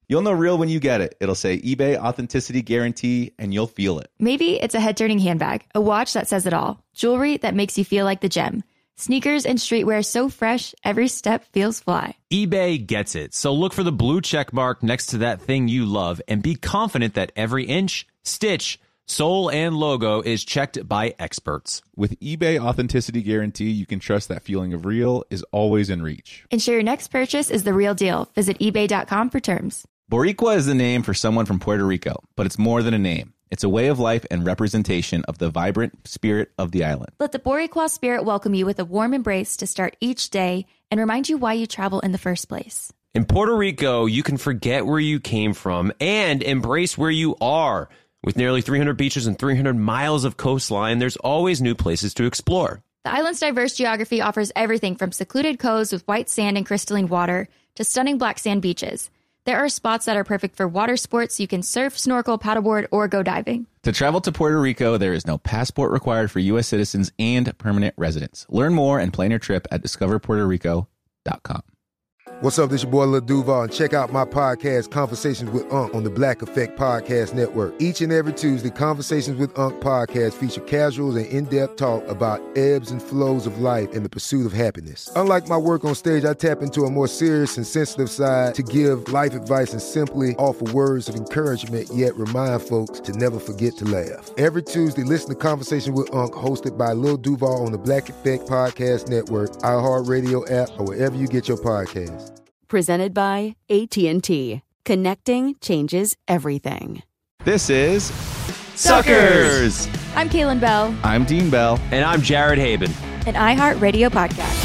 You'll know real when you get it. It'll say eBay Authenticity Guarantee, and you'll feel it. Maybe it's a head-turning handbag, a watch that says it all, jewelry that makes you feel like the gem, sneakers and streetwear so fresh, every step feels fly. eBay gets it. So look for the blue check mark next to that thing you love and be confident that every inch, stitch, sole, and logo is checked by experts. With eBay Authenticity Guarantee, you can trust that feeling of real is always in reach. Ensure your next purchase is the real deal. Visit ebay.com for terms. Boricua is the name for someone from Puerto Rico, but it's more than a name. It's a way of life and representation of the vibrant spirit of the island. Let the Boricua spirit welcome you with a warm embrace to start each day and remind you why you travel in the first place. In Puerto Rico, you can forget where you came from and embrace where you are. With nearly 300 beaches and 300 miles of coastline, there's always new places to explore. The island's diverse geography offers everything from secluded coves with white sand and crystalline water to stunning black sand beaches. There are spots that are perfect for water sports. You can surf, snorkel, paddleboard, or go diving. To travel to Puerto Rico, there is no passport required for U.S. citizens and permanent residents. Learn more and plan your trip at discoverpuertorico.com. What's up, this your boy Lil Duval, and check out my podcast, Conversations with Unc, on the Black Effect Podcast Network. Each and every Tuesday, Conversations with Unc podcast feature casuals and in-depth talk about ebbs and flows of life and the pursuit of happiness. Unlike my work on stage, I tap into a more serious and sensitive side to give life advice and simply offer words of encouragement, yet remind folks to never forget to laugh. Every Tuesday, listen to Conversation with Unc, hosted by Lil Duval on the Black Effect Podcast Network, iHeartRadio app, or wherever you get your podcasts. Presented by AT&T. Connecting changes everything. This is Suckers! I'm Kaylin Bell. I'm Dean Bell. And I'm Jared Haben. An iHeartRadio podcast.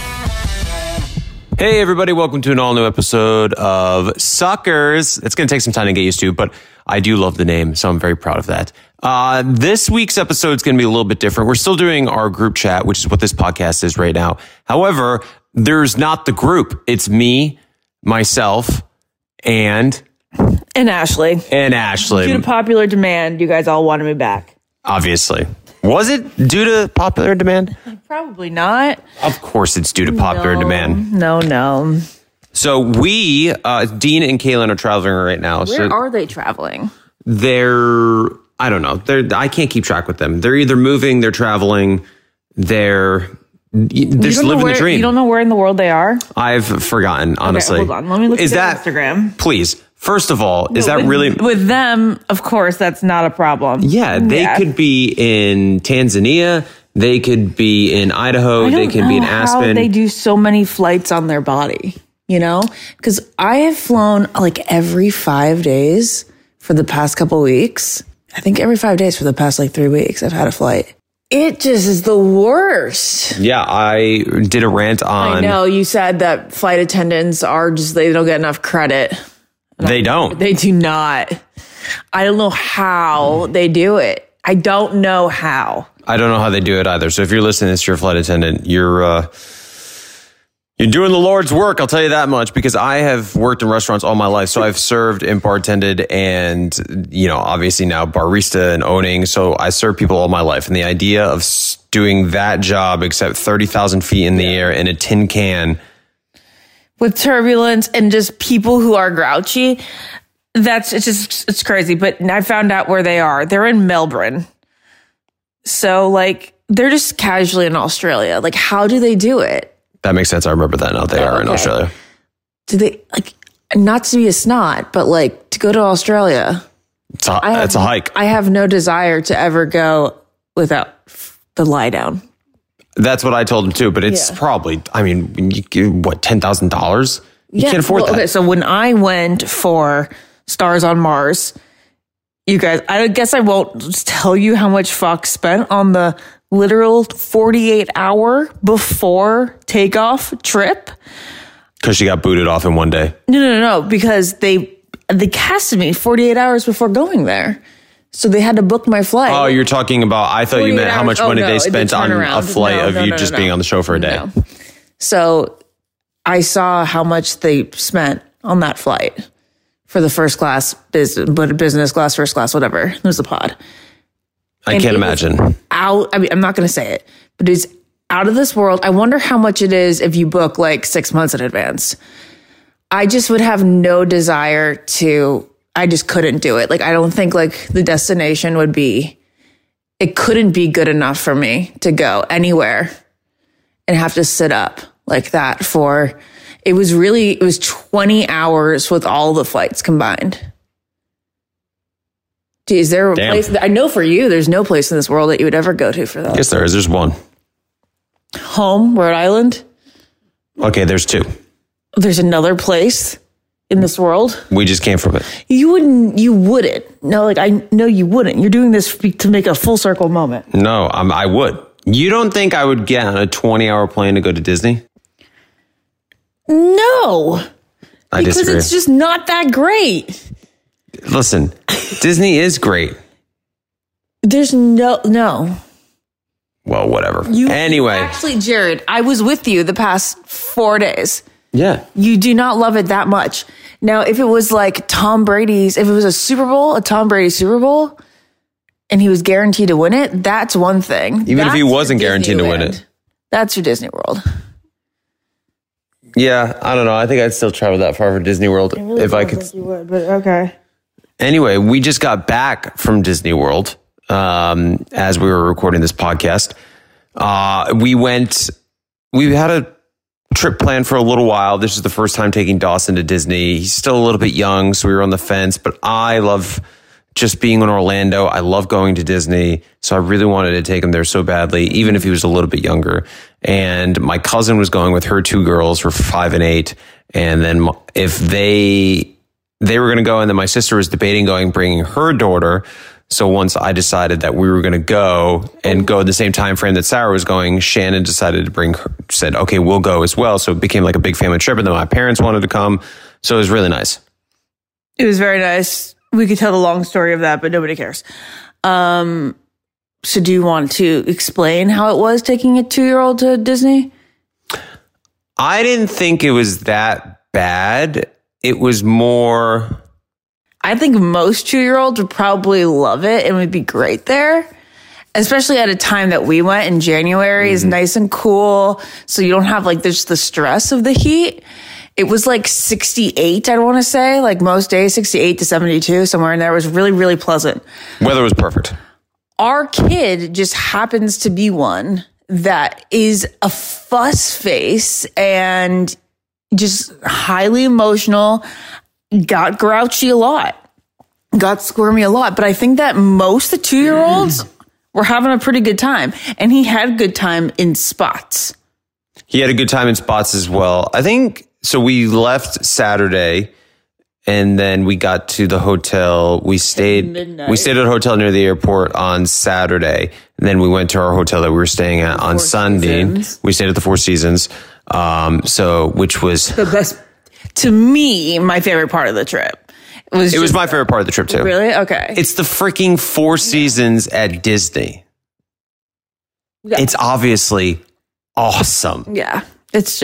Hey, everybody. Welcome to an all-new episode of Suckers. It's going to take some time to get used to, but I do love the name, so I'm very proud of that. This week's episode is going to be a little bit different. We're still doing our group chat, which is what this podcast is right now. However, there's not the group. It's me, myself, and Ashley. Due to popular demand, you guys all wanted me back. Obviously. Was it due to popular demand? Probably not. Of course it's due to popular demand. No. So we, Dean and Kaylin are traveling right now. Where are they traveling? I don't know. I can't keep track with them. They're either moving, they're traveling, they're just living the dream. You don't know where in the world they are? I've forgotten, honestly. Okay, hold on. Let me look at their Instagram. Please. First of all, is that really... With them, of course, that's not a problem. Yeah, they could be in Tanzania. They could be in Idaho. They could be in Aspen. How they do so many flights on their body, you know? Because I have flown like every 5 days for the past couple weeks. I think every 5 days for the past like 3 weeks, I've had a flight. It just is the worst. Yeah, I did a rant on... I know, you said that flight attendants are just, they don't get enough credit. They don't. They do not. I don't know how they do it. I don't know how. I don't know how they do it either. So if you're listening to this, you're a flight attendant, you're doing the Lord's work, I'll tell you that much, because I have worked in restaurants all my life. So I've served and bartended and, obviously now barista and owning. So I serve people all my life. And the idea of doing that job, except 30,000 feet in the air in a tin can... with turbulence and just people who are grouchy, it's crazy. But I found out where they are. They're in Melbourne. So they're just casually in Australia. How do they do it? That makes sense. I remember that now. They are in Australia. Do they not to be a snot, but to go to Australia? It's a hike. I have no desire to ever go without the lie down. That's what I told him too, but it's probably, $10,000? You can't afford that. Okay, so when I went for Stars on Mars, you guys, I guess I won't tell you how much Fox spent on the literal 48-hour before takeoff trip. Because she got booted off in one day. No, because they casted me 48 hours before going there. So they had to book my flight. Oh, you're talking about, I thought you meant how much money they spent on a flight of you just being on the show for a day. No. So I saw how much they spent on that flight for the first class, business class, first class, whatever. It was a pod. I can't imagine. I'm not going to say it, but it's out of this world. I wonder how much it is if you book 6 months in advance. I just would have no desire to, I just couldn't do it. Like, I don't think like the destination would be, it couldn't be good enough for me to go anywhere and have to sit up like that for, it was 20 hours with all the flights combined. Is there a place? I know for you, there's no place in this world that you would ever go to for that. Yes, there is. There's one. Home, Rhode Island. Okay, there's two. There's another place in this world. We just came from it. You wouldn't. No, like I know you wouldn't. You're doing this to make a full circle moment. No, I would. You don't think I would get on a 20-hour plane to go to Disney? No. I because disagree. It's just not that great. Listen, Disney is great. There's no. Well, whatever. Anyway. Actually, Jared, I was with you the past 4 days. Yeah. You do not love it that much. Now, if it was like Tom Brady's, if it was a Tom Brady Super Bowl, and he was guaranteed to win it, that's one thing. Even if he wasn't guaranteed to win it. That's your Disney World. Yeah, I don't know. I think I'd still travel that far for Disney World if I could. Like you would, but okay. Anyway, we just got back from Disney World as we were recording this podcast. We had a trip planned for a little while. This is the first time taking Dawson to Disney. He's still a little bit young, so we were on the fence, but I love just being in Orlando. I love going to Disney, so I really wanted to take him there so badly, even if he was a little bit younger. And my cousin was going with her two girls who were 5 and 8. And then if they were going to go, and then my sister was debating bringing her daughter. So once I decided that we were going to go and go at the same time frame that Sarah was going, Shannon decided to bring her, said, okay, we'll go as well. So it became like a big family trip. And then my parents wanted to come. So it was really nice. It was very nice. We could tell the long story of that, but nobody cares. So do you want to explain how it was taking a 2-year-old to Disney? I didn't think it was that bad. It was more... I think most 2-year-olds would probably love it and would be great there, especially at a time that we went in January is nice and cool. So you don't have like there's the stress of the heat. It was like 68, I want to say, like most days, 68 to 72, somewhere in there. It was really, really pleasant. Weather was perfect. Our kid just happens to be one that is a fuss face and just highly emotional, got grouchy a lot, got squirmy a lot. But I think that most of the 2-year-olds were having a pretty good time. And he had a good time in spots. He had a good time in spots as well. I think, so we left Saturday and then we got to the hotel. We stayed at a hotel near the airport on Saturday. And then we went to our hotel that we were staying at on Sunday. We stayed at the Four Seasons. Which was the best. To me, my favorite part of the trip. It was my favorite part of the trip too. Really? Okay. It's the freaking Four Seasons at Disney. Yeah. It's obviously awesome. Yeah. It's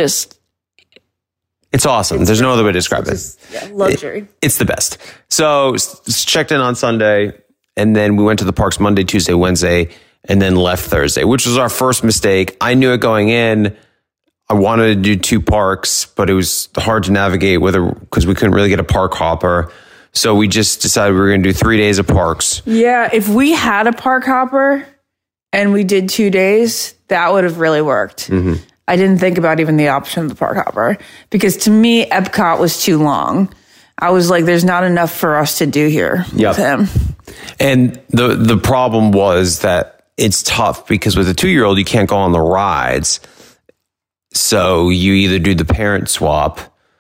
awesome. There's no other way to describe it. Luxury. It's the best. So checked in on Sunday and then we went to the parks Monday, Tuesday, Wednesday, and then left Thursday, which was our first mistake. I knew it going in. I wanted to do 2 parks, but it was hard to navigate because we couldn't really get a park hopper. So we just decided we were going to do 3 days of parks. Yeah, if we had a park hopper and we did 2 days, that would have really worked. Mm-hmm. I didn't think about even the option of the park hopper because to me, Epcot was too long. I was like, there's not enough for us to do here with him. And the problem was that it's tough because with a 2-year-old, you can't go on the rides. So you either do the parent swap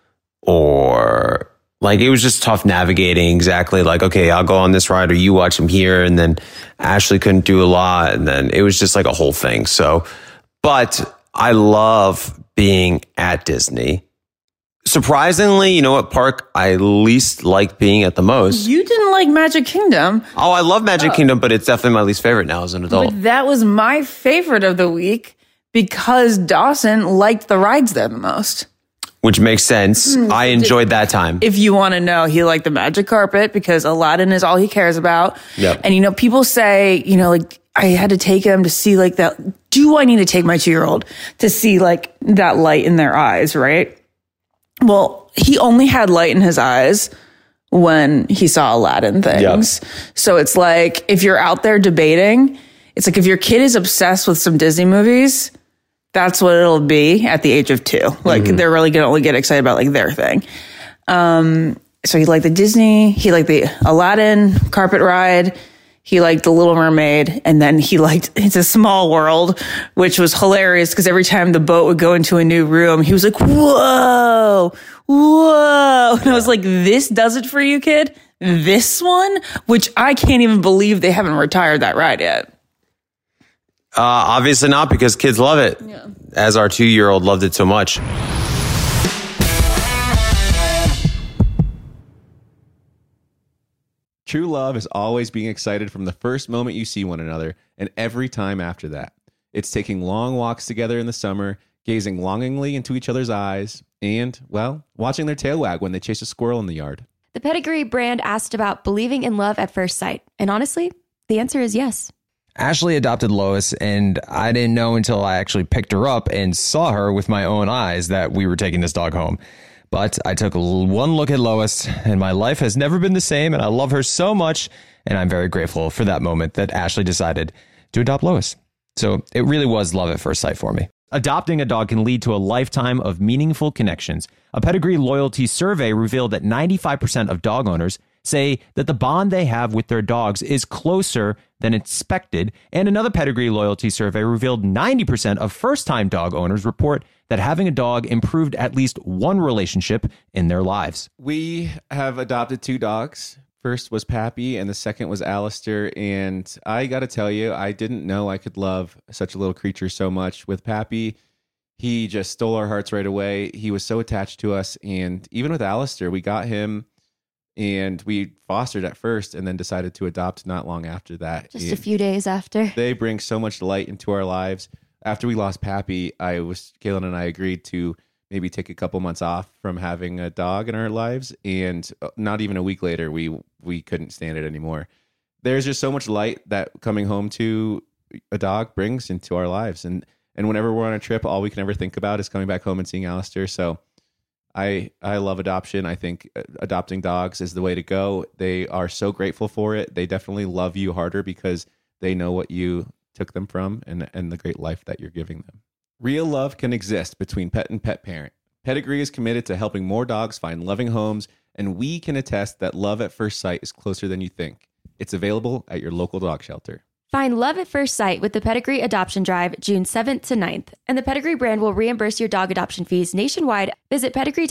or like it was just tough navigating exactly like, okay, I'll go on this ride or you watch him here. And then Ashley couldn't do a lot. And then it was just like a whole thing. So, but I love being at Disney. Surprisingly, you know what park I least like being at the most? You didn't like Magic Kingdom. Oh, I love Magic Kingdom, but it's definitely my least favorite now as an adult. But that was my favorite of the week. Because Dawson liked the rides there the most. Which makes sense. I enjoyed that time. If you want to know, he liked the magic carpet because Aladdin is all he cares about. Yep. And, people say, like, I had to take him to see, like, that. Do I need to take my 2-year-old to see, like, that light in their eyes, right? Well, he only had light in his eyes when he saw Aladdin things. Yep. So it's like, if you're out there debating, it's like if your kid is obsessed with some Disney movies, that's what it'll be at the age of 2. Like they're really going to only get excited about like their thing. So he liked the Disney, he liked the Aladdin carpet ride, he liked the Little Mermaid, and then he liked It's a Small World, which was hilarious because every time the boat would go into a new room, he was like, whoa, whoa. And I was like, this does it for you, kid? This one? Which I can't even believe they haven't retired that ride yet. Obviously not, because kids love it. Yeah. As our 2-year-old loved it so much. True love is always being excited from the first moment you see one another and every time after that. It's taking long walks together in the summer, gazing longingly into each other's eyes, and, well, watching their tail wag when they chase a squirrel in the yard. The Pedigree brand asked about believing in love at first sight. And honestly, the answer is yes. Ashley adopted Lois, and I didn't know until I actually picked her up and saw her with my own eyes that we were taking this dog home. But I took one look at Lois, and my life has never been the same, and I love her so much, and I'm very grateful for that moment that Ashley decided to adopt Lois. So it really was love at first sight for me. Adopting a dog can lead to a lifetime of meaningful connections. A Pedigree loyalty survey revealed that 95% of dog owners say that the bond they have with their dogs is closer than expected. And another Pedigree loyalty survey revealed 90% of first-time dog owners report that having a dog improved at least one relationship in their lives. We have adopted 2 dogs. First was Pappy, and the second was Alistair. And I got to tell you, I didn't know I could love such a little creature so much. With Pappy, he just stole our hearts right away. He was so attached to us. And even with Alistair, we got him and we fostered at first and then decided to adopt not long after that. Just a few days after. They bring so much light into our lives. After we lost Pappy, Kaylin and I agreed to maybe take a couple months off from having a dog in our lives. And not even a week later, we couldn't stand it anymore. There's just so much light that coming home to a dog brings into our lives. And whenever we're on a trip, all we can ever think about is coming back home and seeing Alistair. So I love adoption. I think adopting dogs is the way to go. They are so grateful for it. They definitely love you harder because they know what you took them from and the great life that you're giving them. Real love can exist between pet and pet parent. Pedigree is committed to helping more dogs find loving homes, and we can attest that love at first sight is closer than you think. It's available at your local dog shelter. Find love at first sight with the Pedigree Adoption Drive June 7th to 9th, and the Pedigree brand will reimburse your dog adoption fees nationwide. Visit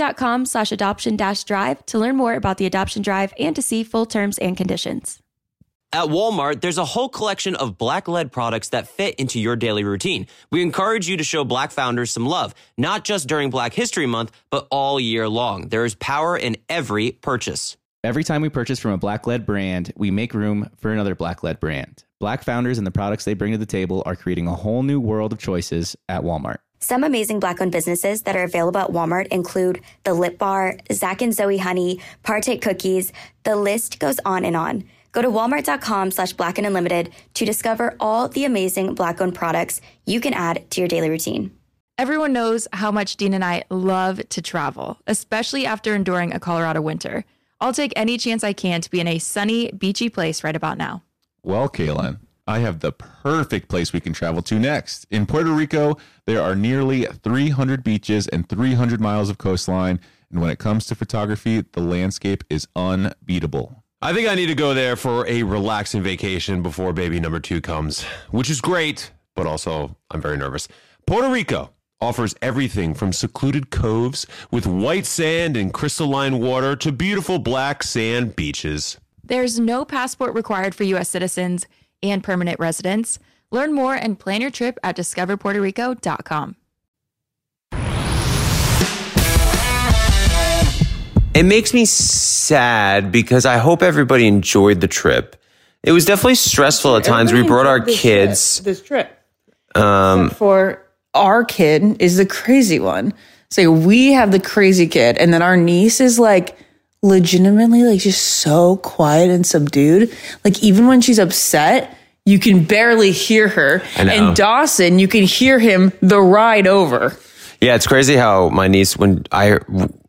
pedigree.com/adoption-drive to learn more about the adoption drive and to see full terms and conditions. At Walmart, there's a whole collection of Black-led products that fit into your daily routine. We encourage you to show Black founders some love, not just during Black History Month, but all year long. There is power in every purchase. Every time we purchase from a Black-led brand, we make room for another Black-led brand. Black founders and the products they bring to the table are creating a whole new world of choices at Walmart. Some amazing Black-owned businesses that are available at Walmart include The Lip Bar, Zach and Zoe Honey, Partake Cookies. The list goes on and on. Go to walmart.com/Black and Unlimited to discover all the amazing Black-owned products you can add to your daily routine. Everyone knows how much Dean and I love to travel, especially after enduring a Colorado winter. I'll take any chance I can to be in a sunny, beachy place right about now. Well, Kaylin, I have the perfect place we can travel to next. In Puerto Rico, there are nearly 300 beaches and 300 miles of coastline. And when it comes to photography, the landscape is unbeatable. I think I need to go there for a relaxing vacation before baby number 2 comes, which is great, but also I'm very nervous. Puerto Rico offers everything from secluded coves with white sand and crystalline water to beautiful black sand beaches. There's no passport required for U.S. citizens and permanent residents. Learn more and plan your trip at discoverpuertorico.com. It makes me sad because I hope everybody enjoyed the trip. It was definitely stressful at times. We brought our kids. This trip. For our kid is the crazy one. So we have the crazy kid, and then our niece is like legitimately like just so quiet and subdued. Like even when she's upset, you can barely hear her. And Dawson, you can hear him the ride over. Yeah, it's crazy how my niece, when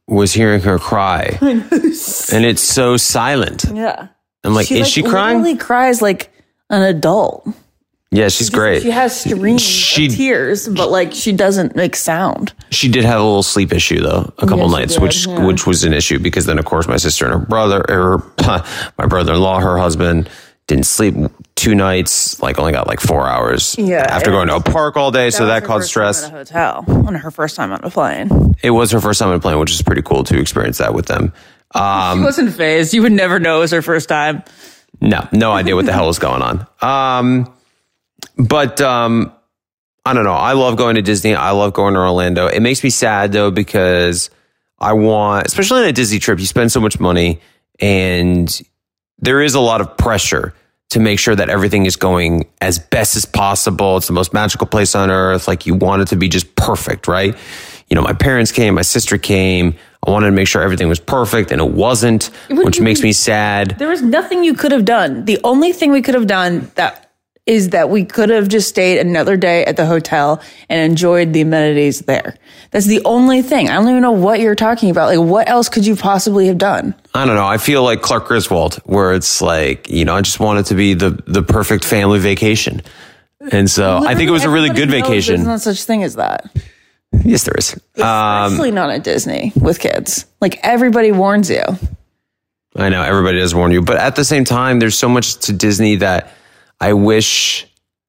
was hearing her cry. And it's so silent. Yeah. I'm like, is she crying? She cries like an adult. Yeah, she's great. She has streams of tears, but like she doesn't make sound. She did have a little sleep issue though, a couple nights, which was an issue because then of course my sister and her brother, my brother-in-law, her husband didn't sleep 2 nights, like only got like 4 hours after going to a park all day. So that caused stress. At a hotel, on her first time on a plane. It was her first time on a plane, which is pretty cool to experience that with them. She wasn't phased. You would never know it was her first time. No idea what the hell was going on. But I don't know. I love going to Disney. I love going to Orlando. It makes me sad though, because I want, especially on a Disney trip, you spend so much money and there is a lot of pressure to make sure that everything is going as best as possible. It's the most magical place on earth. Like you want it to be just perfect, right? You know, my parents came, my sister came. I wanted to make sure everything was perfect and it wasn't, which makes me sad. There was nothing you could have done. The only thing we could have done is that we could have just stayed another day at the hotel and enjoyed the amenities there. That's the only thing. I don't even know what you're talking about. Like, what else could you possibly have done? I don't know. I feel like Clark Griswold, where it's like, you know, I just want it to be the perfect family vacation. And so I think it was a really good vacation. There's no such thing as that. Yes, there is. Especially not at Disney with kids. Like, everybody warns you. I know. Everybody does warn you. But at the same time, there's so much to Disney that I wish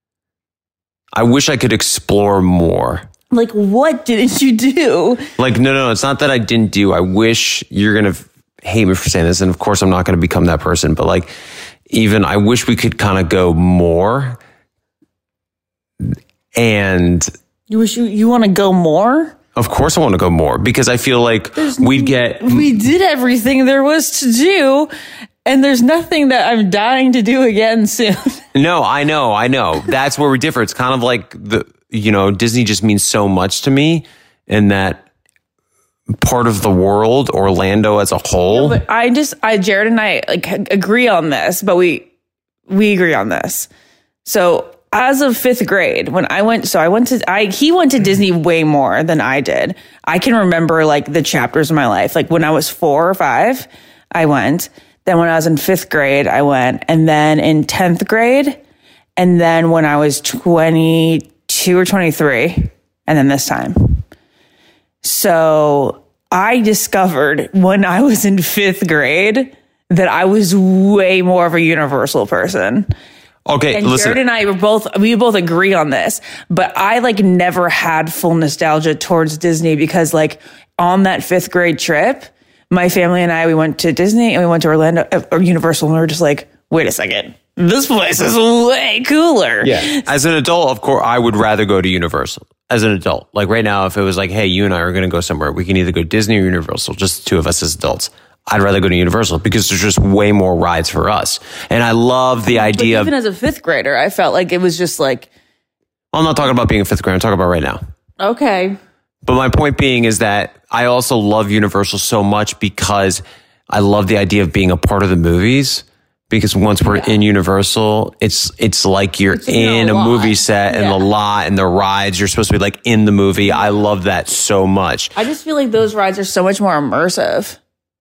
I could explore more. Like, what didn't you do? Like, no, it's not that I didn't do. I wish, you're going to hate me for saying this, and of course I'm not going to become that person, but like, even I wish we could kind of go more. And you want to go more? Of course I want to go more, because I feel like we did everything there was to do. And there's nothing that I'm dying to do again soon. No, I know. That's where we differ. It's kind of like Disney just means so much to me, in that part of the world, Orlando as a whole. No, but Jared and I like agree on this, but we agree on this. So as of 5th grade, when he went to Disney way more than I did. I can remember like the chapters of my life. Like when I was 4 or 5, I went. Then when I was in 5th grade, I went. And then in 10th grade. And then when I was 22 or 23. And then this time. So I discovered when I was in 5th grade that I was way more of a Universal person. Okay, and listen. Jared and I we both agree on this. But I like never had full nostalgia towards Disney, because like on that 5th grade trip, my family and we went to Disney and we went to Orlando or Universal, and we were just like, wait a second, this place is way cooler. Yeah. As an adult, of course, I would rather go to Universal. As an adult, like right now, if it was like, hey, you and I are going to go somewhere, we can either go Disney or Universal, just the two of us as adults. I'd rather go to Universal because there's just way more rides for us. And I love the idea even as a 5th grader, I felt like it was just like, I'm not talking about being a 5th grader. I'm talking about right now. Okay. But my point being is that I also love Universal so much because I love the idea of being a part of the movies. Because once we're in Universal, it's like you're in a movie set and the lot and the rides. You're supposed to be like in the movie. I love that so much. I just feel like those rides are so much more immersive.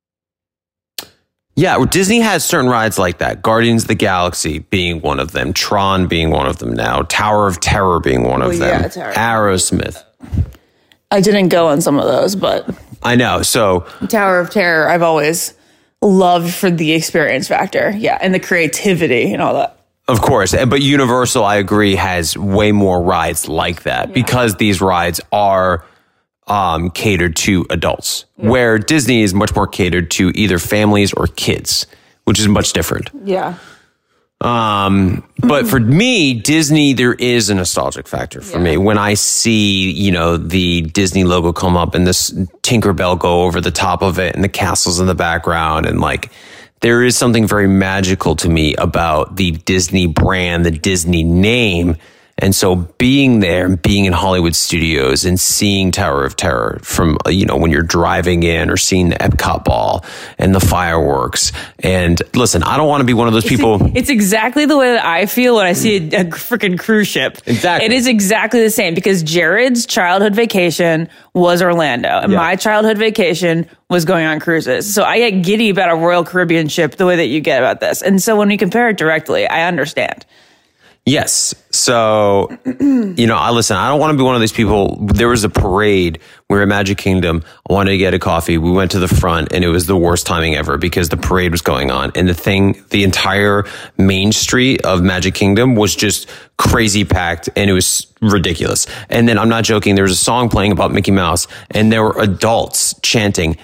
Yeah, Disney has certain rides like that. Guardians of the Galaxy being one of them. Tron being one of them now. Tower of Terror being one of them. Aerosmith. I didn't go on some of those, but I know. So Tower of Terror, I've always loved for the experience factor. Yeah, and the creativity and all that. Of course. But Universal, I agree, has way more rides like that because these rides are catered to adults, where Disney is much more catered to either families or kids, which is much different. Yeah. But for me, Disney, there is a nostalgic factor for me. When I see, the Disney logo come up and this Tinkerbell go over the top of it and the castles in the background, and like, there is something very magical to me about the Disney brand, the Disney name. And so being there and being in Hollywood studios and seeing Tower of Terror from, when you're driving in or seeing the Epcot ball and the fireworks. And listen, I don't want to be one of those people. It's exactly the way that I feel when I see a freaking cruise ship. Exactly. It is exactly the same because Jared's childhood vacation was Orlando and my childhood vacation was going on cruises. So I get giddy about a Royal Caribbean ship the way that you get about this. And so when we compare it directly, I understand. Yes. So, I don't want to be one of these people. There was a parade. We were at Magic Kingdom. I wanted to get a coffee. We went to the front and it was the worst timing ever because the parade was going on. And the entire main street of Magic Kingdom was just crazy packed and it was ridiculous. And then I'm not joking. There was a song playing about Mickey Mouse and there were adults chanting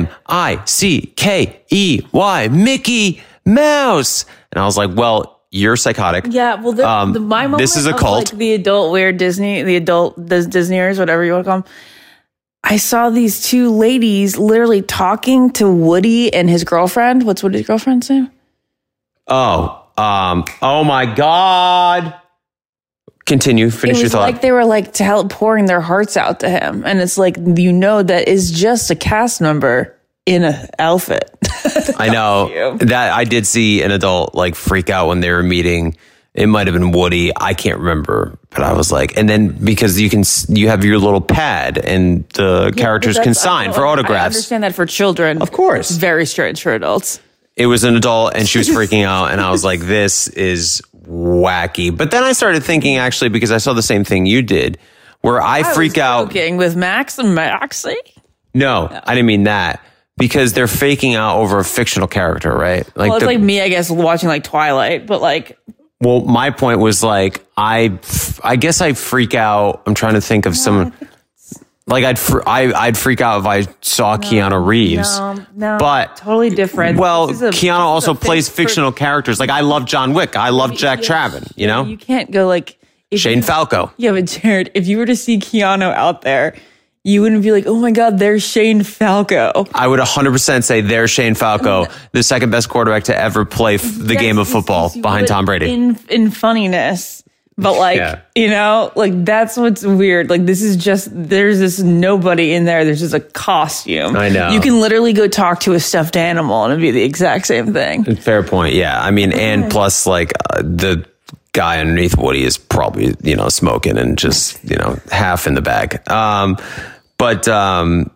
M-I-C-K-E-Y, Mickey Mouse. And I was like, well, you're psychotic. Yeah, well, my moment this is a cult. Like the adult weird Disney, the adult Disneyers, whatever you want to call them. I saw these two ladies literally talking to Woody and his girlfriend. What's Woody's girlfriend's name? Oh my God. Continue. Finish your thought. Like they were like pouring their hearts out to him. And it's like, that is just a cast member in an outfit. I know that I did see an adult like freak out when they were meeting. It might have been Woody. I can't remember, but I was like, and then because you have your little pad and the characters can sign for autographs. I understand that for children. Of course. It's very strange for adults. It was an adult and she was freaking out and I was like, this is wacky. But then I started thinking actually, because I saw the same thing you did where I freak out. With Max and Maxie? No, I didn't mean that. Because they're faking out over a fictional character, right? Like it's like me, I guess, watching like Twilight, but like. Well, my point was like, I guess I freak out. I'm trying to think of someone. Like I'd freak out if I saw Keanu Reeves. No, but totally different. Well, Keanu also plays fictional characters. Like I love John Wick. I love Jack Traven. You know, you can't go like Shane Falco. Yeah, but Jared, if you were to see Keanu out there, you wouldn't be like, oh my God, there's Shane Falco. I would 100% say there's Shane Falco, the second best quarterback to ever play the game of football behind Tom Brady. In funniness. But like, like that's what's weird. Like there's this nobody in there. There's just a costume. I know. You can literally go talk to a stuffed animal and it'd be the exact same thing. Fair point. Yeah. I mean, and plus like the guy underneath Woody is probably, smoking and just, half in the bag. But it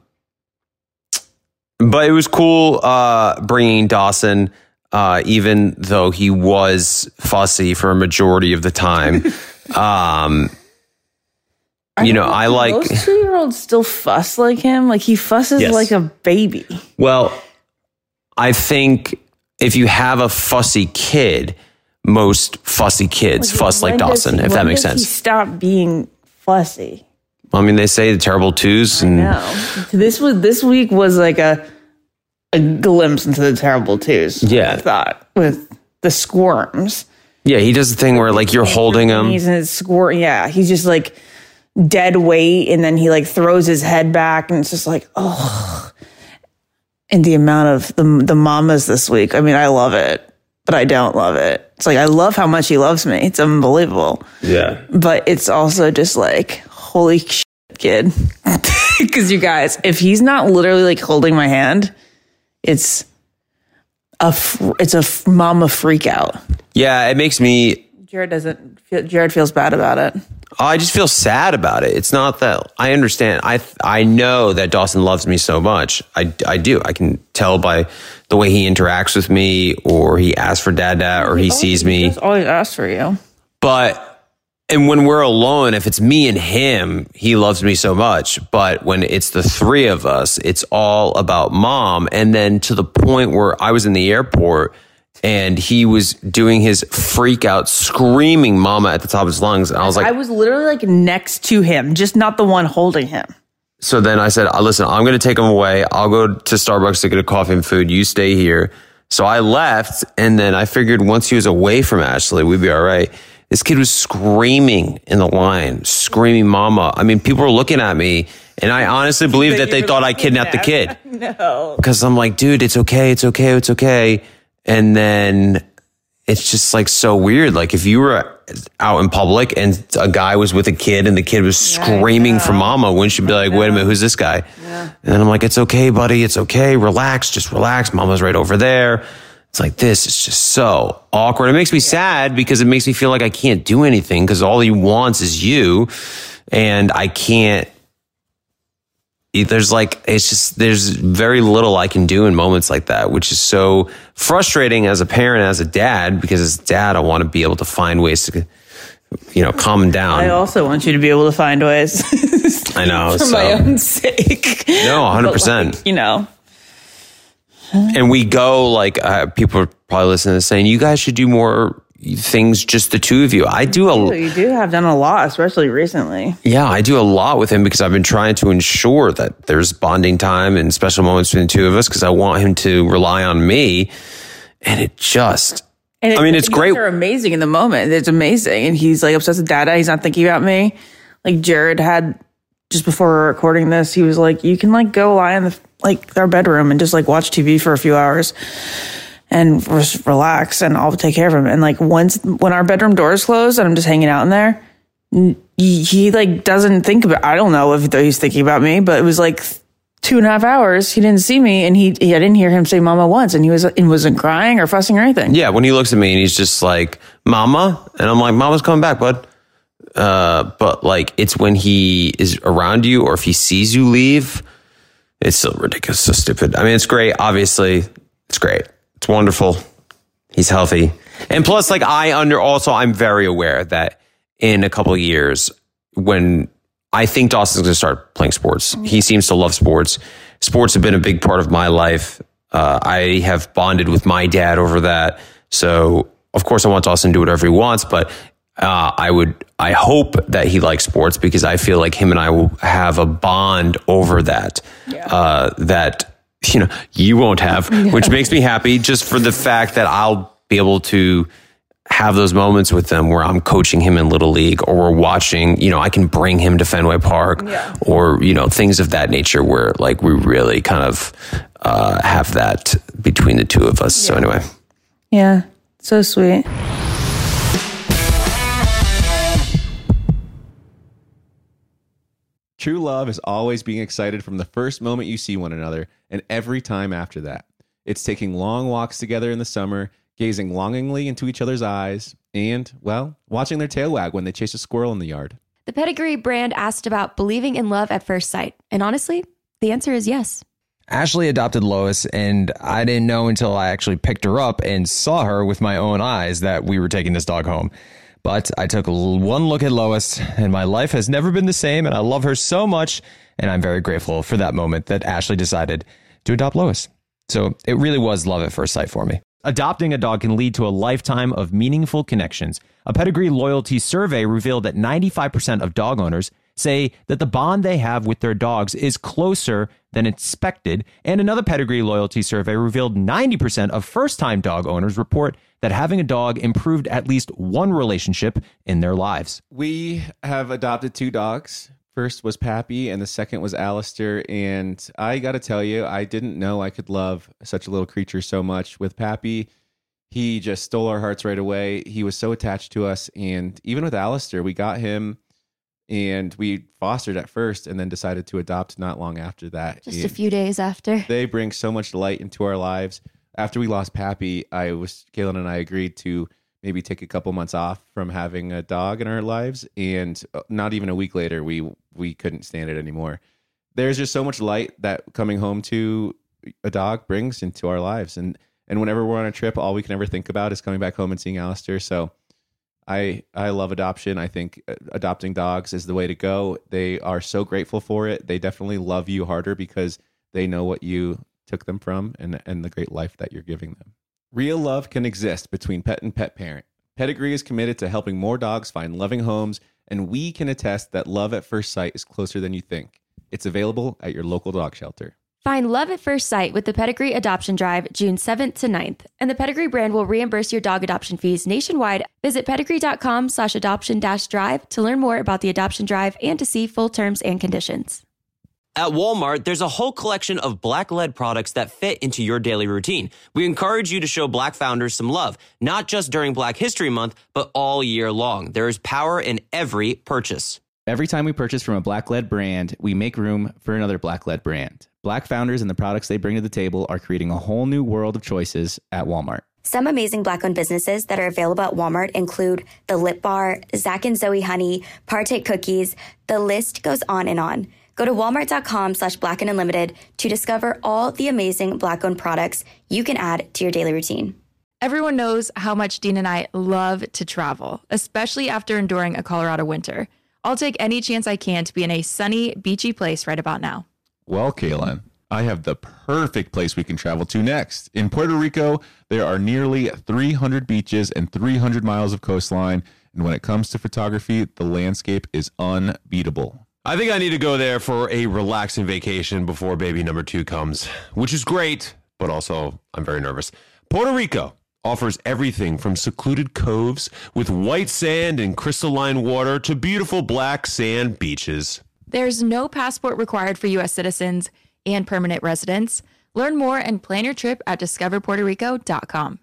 was cool bringing Dawson, even though he was fussy for a majority of the time. I like most 2-year-olds still fuss like him. Like he fusses like a baby. Well, I think if you have a fussy kid, most fussy kids fuss like Dawson, if that makes sense. He stopped being fussy. I mean, they say the terrible twos. And this week was like a glimpse into the terrible twos. Yeah. I thought with the squirms. Yeah, he does the thing where like you're holding him. He's in his squirm. Yeah, he's just like dead weight, and then he like throws his head back, and it's just like, oh. And the amount of the mamas this week. I mean, I love it, but I don't love it. It's like I love how much he loves me. It's unbelievable. Yeah, but it's also just like, holy shit, kid. Because you guys, if he's not literally like holding my hand, it's a mama freak out. Yeah, it makes me. Jared feels bad about it. I just feel sad about it. It's not that I understand. I know that Dawson loves me so much. I do. I can tell by the way he interacts with me, or he asks for dada, or he sees me. He just always asks for you. And when we're alone, if it's me and him, he loves me so much. But when it's the three of us, it's all about mom. And then to the point where I was in the airport and he was doing his freak out, screaming mama at the top of his lungs. And I was like, I was literally like next to him, just not the one holding him. So then I said, listen, I'm going to take him away. I'll go to Starbucks to get a coffee and food. You stay here. So I left. And then I figured once he was away from Ashley, we'd be all right. This kid was screaming in the line, screaming mama. I mean, people were looking at me, and I honestly believe that they thought I kidnapped the kid. No. Because I'm like, dude, it's okay, it's okay, it's okay. And then it's just like so weird. Like if you were out in public and a guy was with a kid and the kid was screaming for mama, wouldn't you be like, wait a minute, who's this guy? Yeah. And then I'm like, it's okay, buddy. It's okay. Relax. Just relax. Mama's right over there. It's like, this is just so awkward. It makes me sad because it makes me feel like I can't do anything because all he wants is you. And I can't, there's very little I can do in moments like that, which is so frustrating as a parent, as a dad, because as a dad, I want to be able to find ways to, calm him down. I also want you to be able to find ways. I know. For my own sake. No, 100%. But and we go people are probably listening to this saying, you guys should do more things, just the two of you. You do have done a lot, especially recently. Yeah, I do a lot with him because I've been trying to ensure that there's bonding time and special moments between the two of us because I want him to rely on me. And it's great. They're amazing in the moment. It's amazing. And he's like obsessed with data. He's not thinking about me. Like Jared had, just before we were recording this, he was like, you can go lie in our bedroom and just watch TV for a few hours and just relax and I'll take care of him. And when our bedroom doors close and I'm just hanging out in there, he doesn't think about, I don't know if he's thinking about me, but it was 2.5 hours. He didn't see me and I didn't hear him say mama once and he wasn't crying or fussing or anything. Yeah. When he looks at me and he's just like, mama. And I'm like, mama's coming back, bud. But it's when he is around you or if he sees you leave, it's so ridiculous, so stupid. I mean, it's great. Obviously, it's great. It's wonderful. He's healthy. And plus, I'm very aware that in a couple of years, when I think Dawson's going to start playing sports, he seems to love sports. Sports have been a big part of my life. I have bonded with my dad over that. So, of course, I want Dawson to do whatever he wants, but I hope that he likes sports because I feel like him and I will have a bond over that, that, you won't have, which makes me happy just for the fact that I'll be able to have those moments with them where I'm coaching him in Little League or we're watching, I can bring him to Fenway Park or, things of that nature where we really kind of have that between the two of us. So anyway. Yeah. So sweet. True love is always being excited from the first moment you see one another and every time after that. It's taking long walks together in the summer, gazing longingly into each other's eyes, and, watching their tail wag when they chase a squirrel in the yard. The Pedigree brand asked about believing in love at first sight. And honestly, the answer is yes. Ashley adopted Lois, and I didn't know until I actually picked her up and saw her with my own eyes that we were taking this dog home. But I took one look at Lois, and my life has never been the same, and I love her so much, and I'm very grateful for that moment that Ashley decided to adopt Lois. So it really was love at first sight for me. Adopting a dog can lead to a lifetime of meaningful connections. A Pedigree loyalty survey revealed that 95% of dog owners say that the bond they have with their dogs is closer than expected. And another Pedigree loyalty survey revealed 90% of first-time dog owners report that having a dog improved at least one relationship in their lives. We have adopted 2 dogs. First was Pappy and the second was Alistair. And I got to tell you, I didn't know I could love such a little creature so much. With Pappy, he just stole our hearts right away. He was so attached to us. And even with Alistair, we got him and we fostered at first and then decided to adopt not long after that. Just a few days after. They bring so much light into our lives. After we lost Pappy, Kaylin and I agreed to maybe take a couple months off from having a dog in our lives. And not even a week later, we couldn't stand it anymore. There's just so much light that coming home to a dog brings into our lives. And whenever we're on a trip, all we can ever think about is coming back home and seeing Alistair. So I love adoption. I think adopting dogs is the way to go. They are so grateful for it. They definitely love you harder because they know what you took them from and the great life that you're giving them. Real love can exist between pet and pet parent. Pedigree is committed to helping more dogs find loving homes, and we can attest that love at first sight is closer than you think. It's available at your local dog shelter. Find love at first sight with the Pedigree Adoption Drive June 7th to 9th, and the Pedigree brand will reimburse your dog adoption fees nationwide. Visit pedigree.com/adoption-drive to learn more about the adoption drive and to see full terms and conditions. At Walmart, there's a whole collection of black lead products that fit into your daily routine. We encourage you to show Black founders some love, not just during Black History Month, but all year long. There is power in every purchase. Every time we purchase from a black lead brand, we make room for another black lead brand. Black founders and the products they bring to the table are creating a whole new world of choices at Walmart. Some amazing Black-owned businesses that are available at Walmart include The Lip Bar, Zach and Zoe Honey, Partake Cookies. The list goes on and on. Go to walmart.com/Black and Unlimited to discover all the amazing Black-owned products you can add to your daily routine. Everyone knows how much Dean and I love to travel, especially after enduring a Colorado winter. I'll take any chance I can to be in a sunny, beachy place right about now. Well, Kaylin, I have the perfect place we can travel to next. In Puerto Rico, there are nearly 300 beaches and 300 miles of coastline. And when it comes to photography, the landscape is unbeatable. I think I need to go there for a relaxing vacation before baby number 2 comes, which is great, but also I'm very nervous. Puerto Rico offers everything from secluded coves with white sand and crystalline water to beautiful black sand beaches. There's no passport required for U.S. citizens and permanent residents. Learn more and plan your trip at discoverpuertorico.com.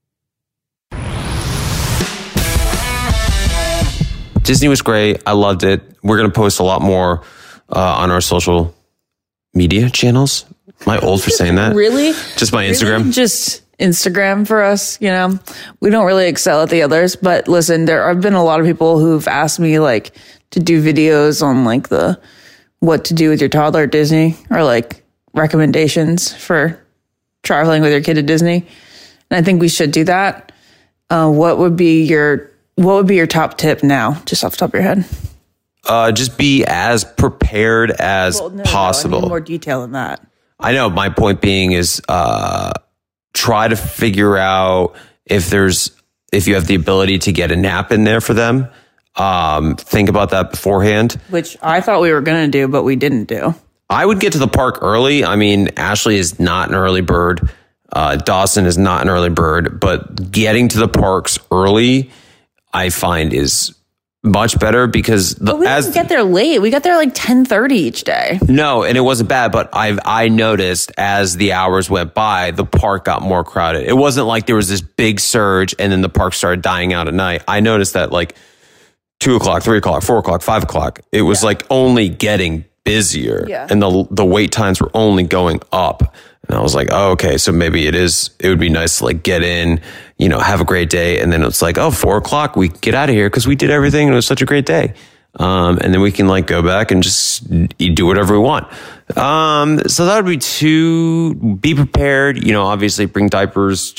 Disney was great. I loved it. We're going to post a lot more on our social media channels. Am I old for saying that? Really? Just my Instagram? Really? Just Instagram for us, you know. We don't really excel at the others, but listen, there have been a lot of people who've asked me like to do videos on like the what to do with your toddler at Disney or like recommendations for traveling with your kid to Disney. And I think we should do that. What would be your top tip now, just off the top of your head? Just be as prepared as possible. I need more detail than that. I know. My point being is try to figure out if you have the ability to get a nap in there for them. Think about that beforehand. Which I thought we were going to do, but we didn't do. I would get to the park early. I mean, Ashley is not an early bird. Dawson is not an early bird. But getting to the parks early, I find, is much better because we didn't get there late. We got there like 10:30 each day. No, and it wasn't bad, but I noticed as the hours went by, the park got more crowded. It wasn't like there was this big surge and then the park started dying out at night. I noticed that like 2 o'clock, 3 o'clock, 4 o'clock, 5 o'clock, it was like only getting busier, and the wait times were only going up. And I was like, oh, okay, so maybe it would be nice to like get in, have a great day. And then it's like, 4 o'clock, we get out of here because we did everything and it was such a great day. And then we can like go back and just do whatever we want. So that would be 2, be prepared, obviously bring diapers.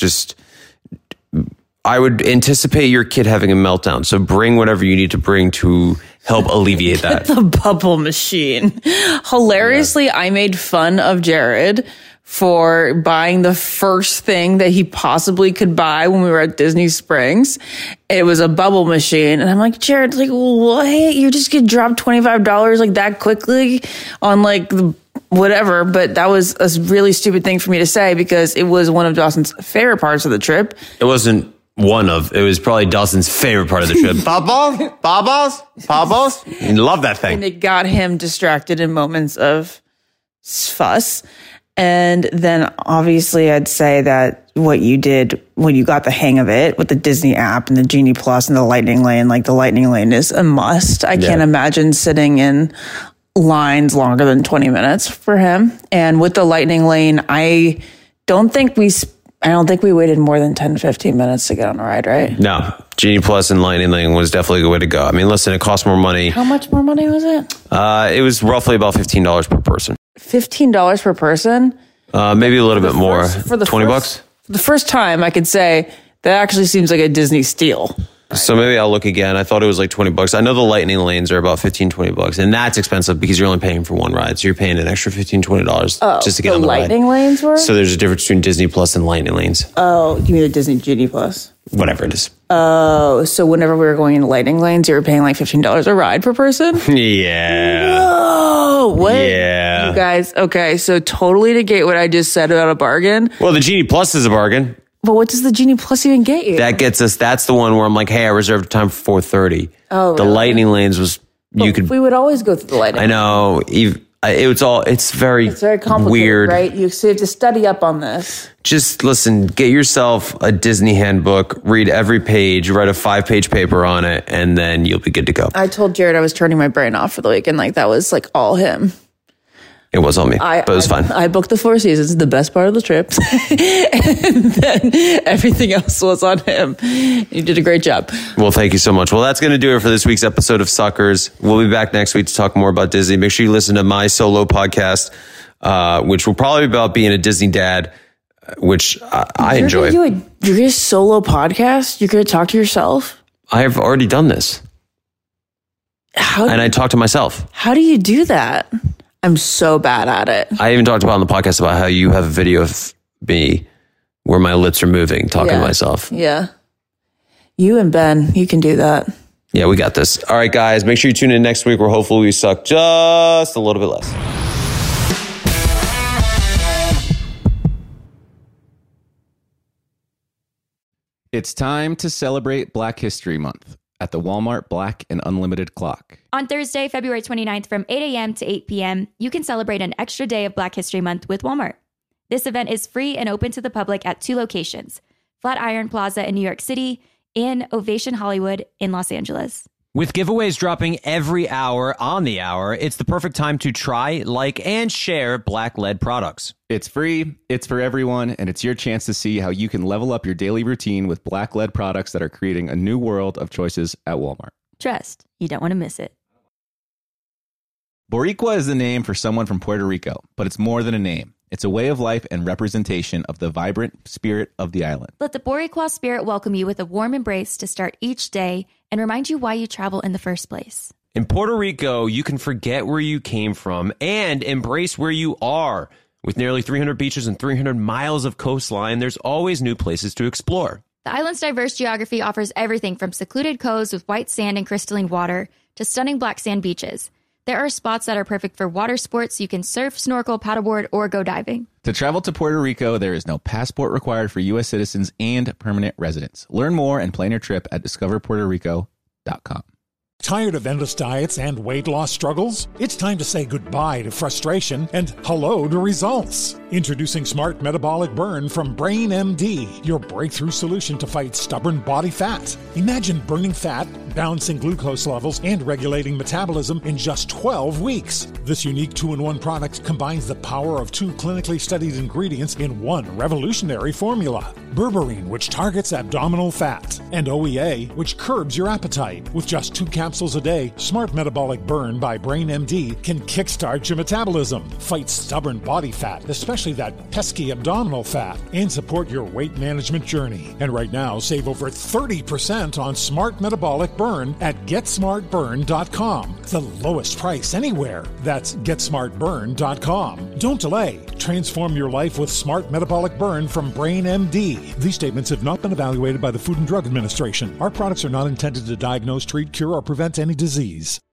I would anticipate your kid having a meltdown. So bring whatever you need to bring to help alleviate that. The bubble machine. Hilariously, I made fun of Jared for buying the first thing that he possibly could buy when we were at Disney Springs. It was a bubble machine. And I'm like, Jared, like, what? You're just going to drop $25 like that quickly on like the whatever. But that was a really stupid thing for me to say because it was one of Dawson's favorite parts of the trip. It wasn't it was probably Dawson's favorite part of the trip. Bubbles. You love that thing. And it got him distracted in moments of fuss. And then obviously I'd say that what you did when you got the hang of it with the Disney app and the Genie Plus and the Lightning Lane, like the Lightning Lane is a must. I can't imagine sitting in lines longer than 20 minutes for him. And with the Lightning Lane, I don't think we waited more than 10 to 15 minutes to get on a ride, right? No. Genie Plus and Lightning Lane was definitely a good way to go. I mean, listen, it costs more money. How much more money was it? It was roughly about $15 per person. $15 per person? Maybe a little bit more. For the $20? For the first time, I could say that actually seems like a Disney steal. So maybe I'll look again. I thought it was like $20. I know the Lightning Lanes are about $15-$20, and that's expensive because you're only paying for one ride. So you're paying an extra $15-$20 just to get on the ride. Lightning Lanes were? So there's a difference between Disney Plus and Lightning Lanes. Oh, you mean the Disney Genie Plus? Whatever it is. Oh, so whenever we were going into Lightning Lanes, you were paying like $15 a ride per person? Yeah. Whoa, what? Yeah. You guys, okay, so totally negate what I just said about a bargain. Well, the Genie Plus is a bargain. But what does the Genie Plus even get you? That gets us, that's the one where I'm like, hey, I reserved time for 4:30. Oh, The really? Lightning Lanes was, We would always go through the Lightning I know. It's very complicated, weird. right? You have to study up on this. Just listen, get yourself a Disney handbook, read every page, write a 5-page paper on it, and then you'll be good to go. I told Jared I was turning my brain off for the weekend. Like, that was like all him. It was on me, but it was fine. I booked the 4 Seasons, the best part of the trip. And then everything else was on him. You did a great job. Well, thank you so much. Well, that's going to do it for this week's episode of Suckers. We'll be back next week to talk more about Disney. Make sure you listen to my solo podcast, which will probably be about being a Disney dad, which I enjoy. You're going to do a solo podcast? You're going to talk to yourself? I have already done this. And I talk to myself. How do you do that? I'm so bad at it. I even talked about on the podcast about how you have a video of me where my lips are moving, talking to myself. Yeah. You and Ben, you can do that. Yeah, we got this. All right, guys, make sure you tune in next week where hopefully we suck just a little bit less. It's time to celebrate Black History Month at the Walmart Black and Unlimited Clock. On Thursday, February 29th from 8 a.m. to 8 p.m., you can celebrate an extra day of Black History Month with Walmart. This event is free and open to the public at 2 locations, Flatiron Plaza in New York City and Ovation Hollywood in Los Angeles. With giveaways dropping every hour on the hour, it's the perfect time to try, like, and share Black-led products. It's free, it's for everyone, and it's your chance to see how you can level up your daily routine with Black-led products that are creating a new world of choices at Walmart. Trust, you don't want to miss it. Boricua is the name for someone from Puerto Rico, but it's more than a name. It's a way of life and representation of the vibrant spirit of the island. Let the Boricua spirit welcome you with a warm embrace to start each day and remind you why you travel in the first place. In Puerto Rico, you can forget where you came from and embrace where you are. With nearly 300 beaches and 300 miles of coastline, there's always new places to explore. The island's diverse geography offers everything from secluded coves with white sand and crystalline water to stunning black sand beaches. There are spots that are perfect for water sports. You can surf, snorkel, paddleboard, or go diving. To travel to Puerto Rico, there is no passport required for U.S. citizens and permanent residents. Learn more and plan your trip at discoverpuertorico.com. Tired of endless diets and weight loss struggles? It's time to say goodbye to frustration and hello to results. Introducing Smart Metabolic Burn from Brain MD, your breakthrough solution to fight stubborn body fat. Imagine burning fat, balancing glucose levels, and regulating metabolism in just 12 weeks. This unique 2-in-1 product combines the power of 2 clinically studied ingredients in one revolutionary formula. Berberine, which targets abdominal fat, and OEA, which curbs your appetite. With just 2 capsules a day, Smart Metabolic Burn by Brain MD can kickstart your metabolism, fight stubborn body fat, especially that pesky abdominal fat, and support your weight management journey. And right now, save over 30% on Smart Metabolic Burn at GetSmartBurn.com. The lowest price anywhere. That's GetSmartBurn.com. Don't delay. Transform your life with Smart Metabolic Burn from Brain MD. These statements have not been evaluated by the Food and Drug Administration. Our products are not intended to diagnose, treat, cure, or prevent any disease.